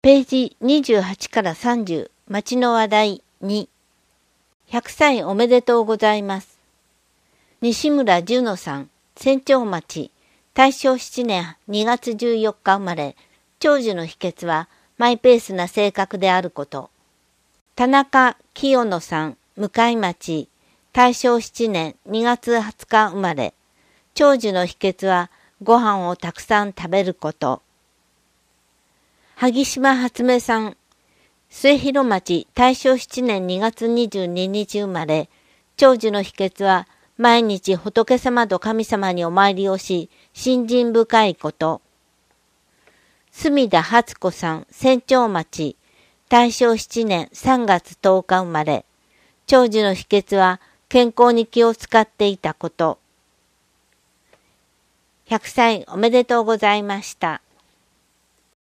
ページ28から30、町の話題2。100歳おめでとうございます。西村樹乃さん、仙長町、大正7年2月14日生まれ、長寿の秘訣はマイペースな性格であること。田中清野さん、向町、大正7年2月20日生まれ、長寿の秘訣はご飯をたくさん食べること。萩島初音さん、末広町、大正7年2月22日生まれ、長寿の秘訣は毎日仏様と神様にお参りをし、信心深いこと。隅田初子さん、仙長町、大正7年3月10日生まれ、長寿の秘訣は健康に気を使っていたこと。100歳おめでとうございました。